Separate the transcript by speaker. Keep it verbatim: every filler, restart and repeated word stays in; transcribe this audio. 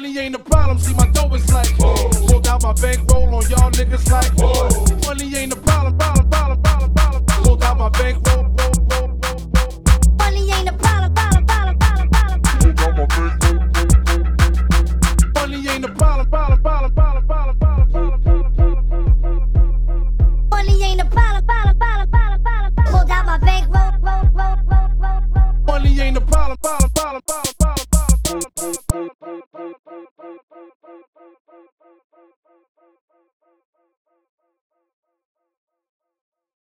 Speaker 1: money ain't a problem, see my dough is like, pulled out my bankroll on y'all niggas like,